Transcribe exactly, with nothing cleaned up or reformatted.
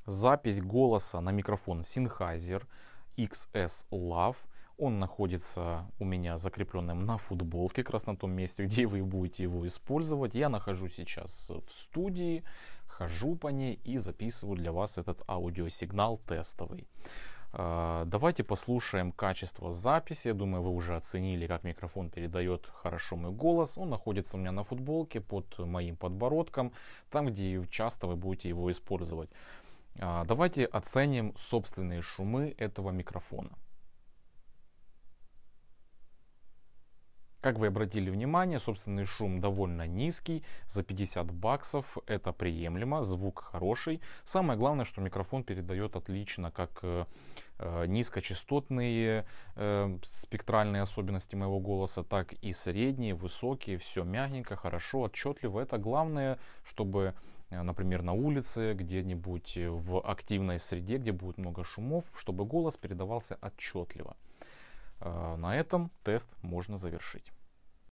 запись голоса на микрофон Sennheiser икс эс лав. Он находится у меня закрепленным на футболке, как раз на том месте, где вы будете его использовать. Я нахожусь сейчас в студии, хожу по ней и записываю для вас этот аудиосигнал тестовый. Давайте послушаем качество записи. Я думаю, вы уже оценили, как микрофон передает хорошо мой голос. Он находится у меня на футболке под моим подбородком, там, где часто вы будете его использовать. Давайте оценим собственные шумы этого микрофона. Как вы обратили внимание, собственный шум довольно низкий, за пятьдесят баксов это приемлемо, звук хороший. Самое главное, что микрофон передает отлично как э, низкочастотные э, спектральные особенности моего голоса, так и средние, высокие, все мягенько, хорошо, отчетливо. Это главное, чтобы, например, на улице, где-нибудь в активной среде, где будет много шумов, чтобы голос передавался отчетливо. На этом тест можно завершить.